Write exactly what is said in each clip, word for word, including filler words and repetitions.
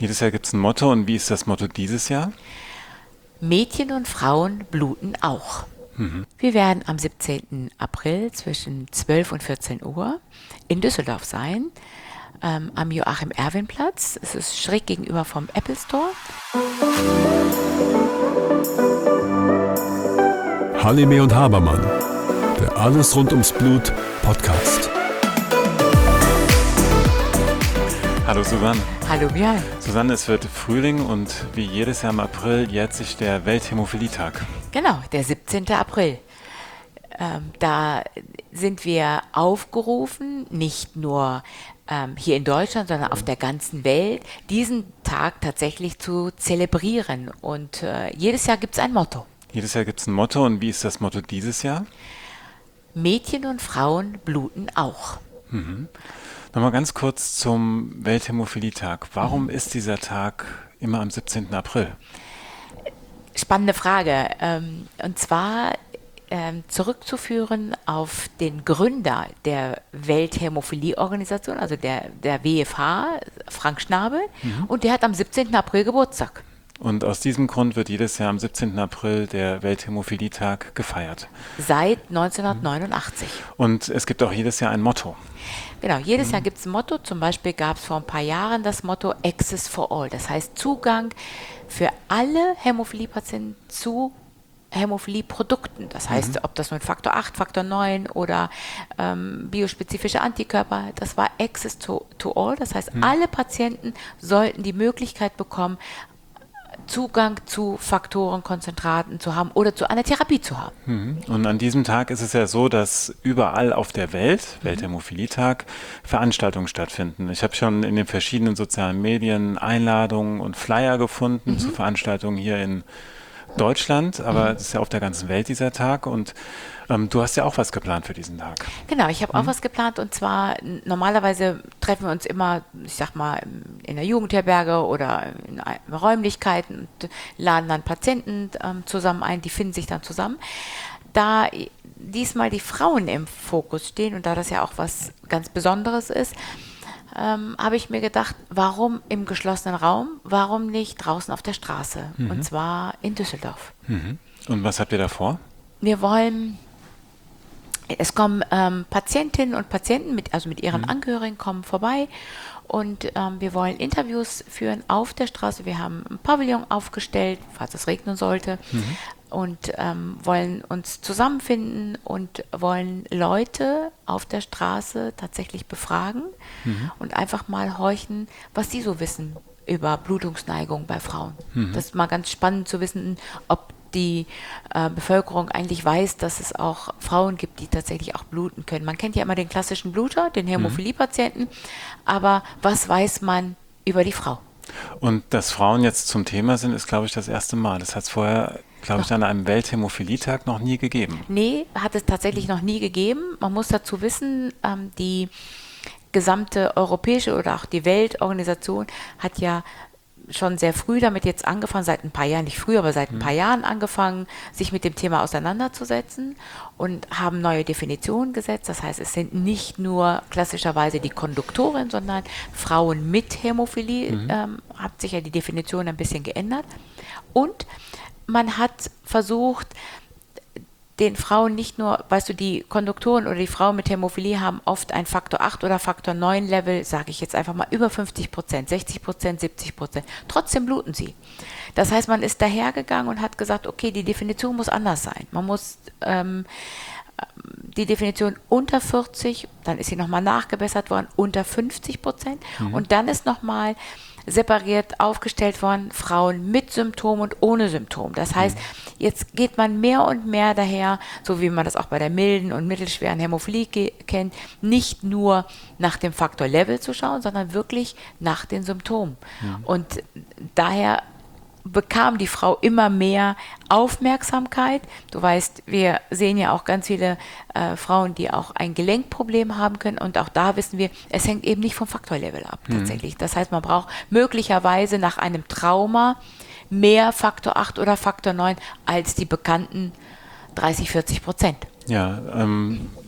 Jedes Jahr gibt es ein Motto. Und wie ist das Motto dieses Jahr? Mädchen und Frauen bluten auch. Mhm. Wir werden am siebzehnten April zwischen zwölf und vierzehn Uhr in Düsseldorf sein, ähm, am Joachim-Erwin-Platz. Es ist schräg gegenüber vom Apple Store. Halime und Habermann, der Alles rund ums Blut Podcast. Hallo Susanne. Hallo Björn. Susanne, es wird Frühling und wie jedes Jahr im April jährt sich der Welthämophilie-Tag. Genau, der siebzehnten April. Ähm, da sind wir aufgerufen, nicht nur ähm, hier in Deutschland, sondern auf der ganzen Welt, diesen Tag tatsächlich zu zelebrieren. Und äh, jedes Jahr gibt es ein Motto. Jedes Jahr gibt es ein Motto. Und wie ist das Motto dieses Jahr? Mädchen und Frauen bluten auch. Mhm. Nochmal ganz kurz zum Welthämophilie-Tag. Warum mhm. ist dieser Tag immer am siebzehnten April? Spannende Frage. Ähm, und zwar ähm, zurückzuführen auf den Gründer der Welthämophilie-Organisation, also der, der W F H, Frank Schnabel, mhm. und der hat am siebzehnten April Geburtstag. Und aus diesem Grund wird jedes Jahr am siebzehnten April der Welthämophilie-Tag gefeiert. Seit neunzehnhundertneunundachtzig. Und es gibt auch jedes Jahr ein Motto. Genau, jedes Jahr gibt es ein Motto. Zum Beispiel gab es vor ein paar Jahren das Motto Access for All. Das heißt Zugang für alle Hämophilie-Patienten zu Hämophilie-Produkten. Das heißt, mhm. ob das nun Faktor acht, Faktor neun oder ähm, biospezifische Antikörper, das war Access to, to All. Das heißt, mhm. alle Patienten sollten die Möglichkeit bekommen, Zugang zu Faktoren, Konzentraten zu haben oder zu einer Therapie zu haben. Und an diesem Tag ist es ja so, dass überall auf der Welt, mhm. Welthämophilie-Tag, Veranstaltungen stattfinden. Ich habe schon in den verschiedenen sozialen Medien Einladungen und Flyer gefunden mhm. zu Veranstaltungen hier in Deutschland, aber es mhm. ist ja auf der ganzen Welt dieser Tag und ähm, du hast ja auch was geplant für diesen Tag. Genau, ich habe mhm. auch was geplant und zwar normalerweise treffen wir uns immer, ich sag mal, in der Jugendherberge oder in Räumlichkeiten und laden dann Patienten ähm, zusammen ein, die finden sich dann zusammen. Da diesmal die Frauen im Fokus stehen und da das ja auch was ganz Besonderes ist, Ähm, habe ich mir gedacht, warum im geschlossenen Raum, warum nicht draußen auf der Straße? Mhm. Und zwar in Düsseldorf. Mhm. Und was habt ihr da vor? Wir wollen, es kommen ähm, Patientinnen und Patienten, mit, also mit ihren mhm. Angehörigen, kommen vorbei und ähm, wir wollen Interviews führen auf der Straße. Wir haben ein Pavillon aufgestellt, falls es regnen sollte. Mhm. Und ähm, wollen uns zusammenfinden und wollen Leute auf der Straße tatsächlich befragen mhm. und einfach mal horchen, was sie so wissen über Blutungsneigung bei Frauen. Mhm. Das ist mal ganz spannend zu wissen, ob die äh, Bevölkerung eigentlich weiß, dass es auch Frauen gibt, die tatsächlich auch bluten können. Man kennt ja immer den klassischen Bluter, den Hämophilie-Patienten, aber was weiß man über die Frau? Und dass Frauen jetzt zum Thema sind, ist, glaube ich, das erste Mal. Das hat es vorher, glaube ich, an einem Welthämophilie-Tag noch nie gegeben. Nee, hat es tatsächlich noch nie gegeben. Man muss dazu wissen, ähm, die gesamte europäische oder auch die Weltorganisation hat ja schon sehr früh damit jetzt angefangen, seit ein paar Jahren, nicht früh, aber seit ein paar mhm. Jahren angefangen, sich mit dem Thema auseinanderzusetzen und haben neue Definitionen gesetzt. Das heißt, es sind nicht nur klassischerweise die Konduktoren, sondern Frauen mit Hämophilie, mhm. ähm, hat sich ja die Definition ein bisschen geändert. Und man hat versucht, den Frauen nicht nur, weißt du, die Konduktoren oder die Frauen mit Hämophilie haben oft ein Faktor acht oder Faktor neun Level, sage ich jetzt einfach mal, über fünfzig Prozent, sechzig Prozent, siebzig Prozent. Trotzdem bluten sie. Das heißt, man ist dahergegangen und hat gesagt, okay, die Definition muss anders sein. Man muss ähm, die Definition unter vierzig, dann ist sie nochmal nachgebessert worden, unter fünfzig Prozent. Mhm. Und dann ist nochmal separiert aufgestellt worden, Frauen mit Symptomen und ohne Symptom. Das heißt, jetzt geht man mehr und mehr daher, so wie man das auch bei der milden und mittelschweren Hämophilie ge- kennt, nicht nur nach dem Faktor Level zu schauen, sondern wirklich nach den Symptomen. Ja. Und daher bekam die Frau immer mehr Aufmerksamkeit. Du weißt, wir sehen ja auch ganz viele äh, Frauen, die auch ein Gelenkproblem haben können und auch da wissen wir, es hängt eben nicht vom Faktorlevel ab mhm. tatsächlich. Das heißt, man braucht möglicherweise nach einem Trauma mehr Faktor acht oder Faktor neun als die bekannten dreißig, vierzig Prozent. Ja, ähm,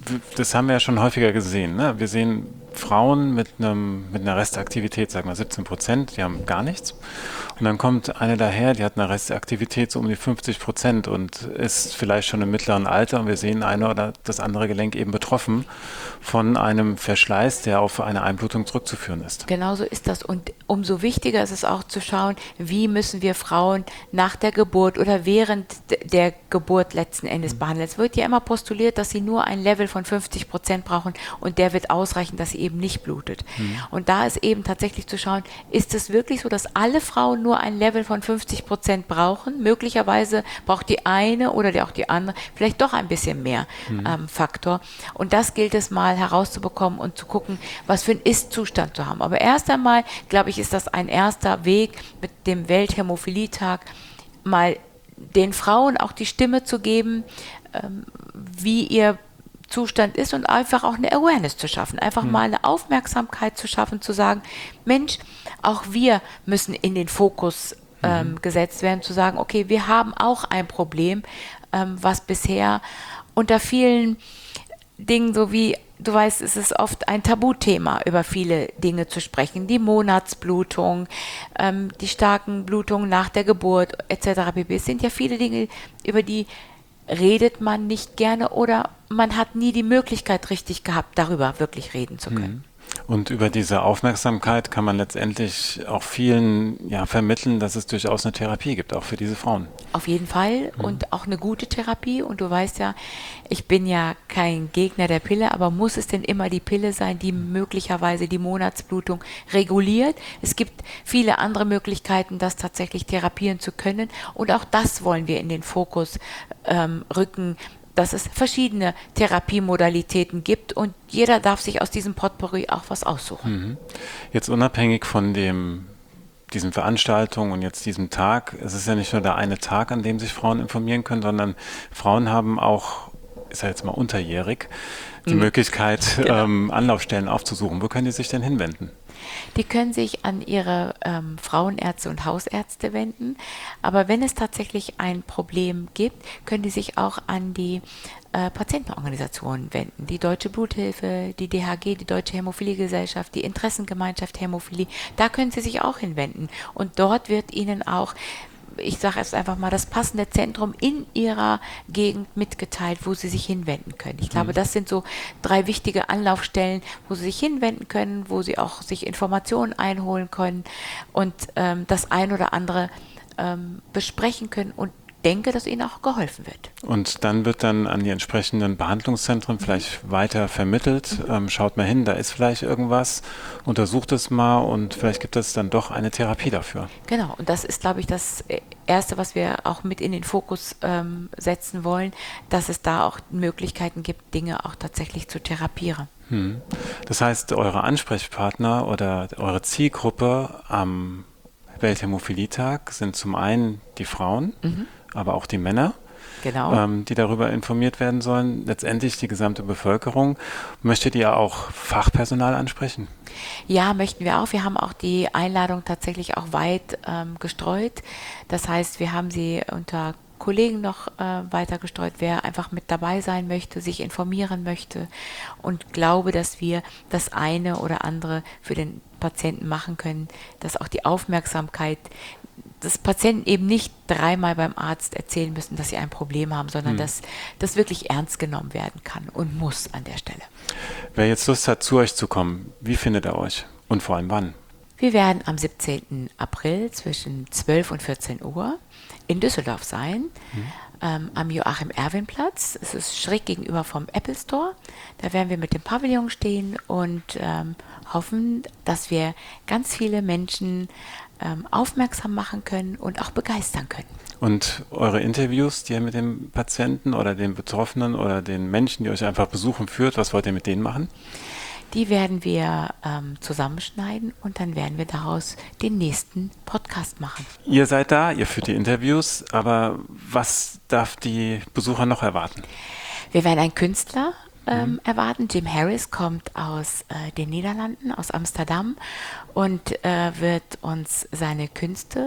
das haben wir ja schon häufiger gesehen. Ne? Wir sehen Frauen mit, einem, mit einer Restaktivität, sagen wir siebzehn Prozent, die haben gar nichts. Und dann kommt eine daher, die hat eine Restaktivität so um die fünfzig Prozent und ist vielleicht schon im mittleren Alter. Und wir sehen eine oder das andere Gelenk eben betroffen von einem Verschleiß, der auf eine Einblutung zurückzuführen ist. Genauso ist das. Und umso wichtiger ist es auch zu schauen, wie müssen wir Frauen nach der Geburt oder während der Geburt letzten Endes mhm. behandeln. Es wird ja immer postuliert, dass sie nur ein Level von fünfzig Prozent brauchen und der wird ausreichen, dass sie eben nicht blutet. Mhm. Und da ist eben tatsächlich zu schauen, ist es wirklich so, dass alle Frauen nur ein Level von fünfzig Prozent brauchen? Möglicherweise braucht die eine oder die, auch die andere vielleicht doch ein bisschen mehr mhm. ähm, Faktor. Und das gilt es mal herauszubekommen und zu gucken, was für einen Ist-Zustand zu haben. Aber erst einmal, glaube ich, ist das ein erster Weg mit dem Welthämophilie-Tag, mal den Frauen auch die Stimme zu geben, ähm, wie ihr Zustand ist und einfach auch eine Awareness zu schaffen, einfach mhm. mal eine Aufmerksamkeit zu schaffen, zu sagen, Mensch, auch wir müssen in den Fokus ähm, mhm. gesetzt werden, zu sagen, okay, wir haben auch ein Problem, ähm, was bisher unter vielen Dingen, so wie, du weißt, es ist oft ein Tabuthema, über viele Dinge zu sprechen, die Monatsblutung, ähm, die starken Blutungen nach der Geburt et cetera pp. Es sind ja viele Dinge, über die redet man nicht gerne oder man hat nie die Möglichkeit richtig gehabt, darüber wirklich reden zu können. Und über diese Aufmerksamkeit kann man letztendlich auch vielen ja, vermitteln, dass es durchaus eine Therapie gibt, auch für diese Frauen. Auf jeden Fall mhm. und auch eine gute Therapie. Und du weißt ja, ich bin ja kein Gegner der Pille, aber muss es denn immer die Pille sein, die möglicherweise die Monatsblutung reguliert? Es gibt viele andere Möglichkeiten, das tatsächlich therapieren zu können. Und auch das wollen wir in den Fokus ähm, rücken, dass es verschiedene Therapiemodalitäten gibt und jeder darf sich aus diesem Potpourri auch was aussuchen. Mhm. Jetzt unabhängig von dem, diesen Veranstaltungen und jetzt diesem Tag, es ist ja nicht nur der eine Tag, an dem sich Frauen informieren können, sondern Frauen haben auch, ist ja jetzt mal unterjährig, die mhm. Möglichkeit, genau. ähm, Anlaufstellen aufzusuchen. Wo können die sich denn hinwenden? Die können sich an ihre ähm, Frauenärzte und Hausärzte wenden. Aber wenn es tatsächlich ein Problem gibt, können die sich auch an die äh, Patientenorganisationen wenden. Die Deutsche Bluthilfe, die D H G, die Deutsche Hämophiliegesellschaft, die Interessengemeinschaft Hämophilie. Da können sie sich auch hinwenden. Und dort wird ihnen auch, ich sage jetzt einfach mal, das passende Zentrum in ihrer Gegend mitgeteilt, wo sie sich hinwenden können. Ich glaube, das sind so drei wichtige Anlaufstellen, wo sie sich hinwenden können, wo sie auch sich Informationen einholen können und ähm, das ein oder andere ähm, besprechen können und denke, dass ihnen auch geholfen wird. Und dann wird dann an die entsprechenden Behandlungszentren vielleicht mhm. weiter vermittelt. Mhm. Ähm, schaut mal hin, da ist vielleicht irgendwas, untersucht es mal und vielleicht gibt es dann doch eine Therapie dafür. Genau, und das ist, glaube ich, das Erste, was wir auch mit in den Fokus ähm, setzen wollen, dass es da auch Möglichkeiten gibt, Dinge auch tatsächlich zu therapieren. Hm. Das heißt, eure Ansprechpartner oder eure Zielgruppe am Welthämophilie-Tag sind zum einen die Frauen, mhm. aber auch die Männer, genau. ähm, die darüber informiert werden sollen. Letztendlich die gesamte Bevölkerung. Möchtet ihr auch Fachpersonal ansprechen? Ja, möchten wir auch. Wir haben auch die Einladung tatsächlich auch weit ähm, gestreut. Das heißt, wir haben sie unter Kollegen noch äh, weiter gestreut, wer einfach mit dabei sein möchte, sich informieren möchte und glaube, dass wir das eine oder andere für den Patienten machen können, dass auch die Aufmerksamkeit dass Patienten eben nicht dreimal beim Arzt erzählen müssen, dass sie ein Problem haben, sondern hm. dass das wirklich ernst genommen werden kann und muss an der Stelle. Wer jetzt Lust hat, zu euch zu kommen, wie findet er euch und vor allem wann? Wir werden am siebzehnten April zwischen zwölf und vierzehn Uhr in Düsseldorf sein, hm. ähm, am Joachim-Erwin-Platz. Es ist schräg gegenüber vom Apple Store. Da werden wir mit dem Pavillon stehen und ähm, hoffen, dass wir ganz viele Menschen aufmerksam machen können und auch begeistern können. Und eure Interviews, die ihr mit dem Patienten oder den Betroffenen oder den Menschen, die euch einfach besuchen, führt, was wollt ihr mit denen machen? Die werden wir ähm, zusammenschneiden und dann werden wir daraus den nächsten Podcast machen. Ihr seid da, ihr führt die Interviews, aber was darf die Besucher noch erwarten? Wir werden einen Künstler Ähm, erwarten. Jim Harris kommt aus äh, den Niederlanden, aus Amsterdam und äh, wird uns seine Künste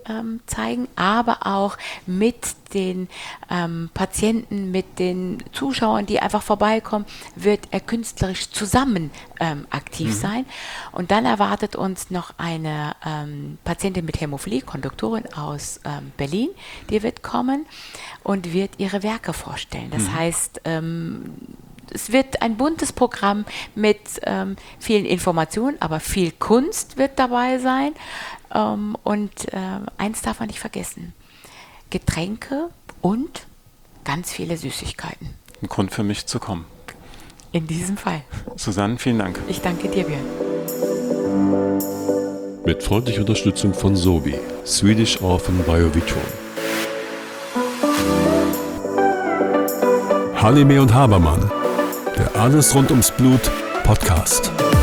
ähm, zeigen, aber auch mit den ähm, Patienten, mit den Zuschauern, die einfach vorbeikommen, wird er künstlerisch zusammen ähm, aktiv mhm. sein. Und dann erwartet uns noch eine ähm, Patientin mit Hämophilie, Konduktorin aus ähm, Berlin, die wird kommen und wird ihre Werke vorstellen. Das mhm. heißt, ähm, es wird ein buntes Programm mit ähm, vielen Informationen, aber viel Kunst wird dabei sein. Ähm, und äh, eins darf man nicht vergessen: Getränke und ganz viele Süßigkeiten. Ein Grund für mich zu kommen. In diesem Fall. Susanne, vielen Dank. Ich danke dir, Björn. Mit freundlicher Unterstützung von Sobi, Swedish Orphan Biovitron. Halime und Habermann, der Alles rund ums Blut Podcast.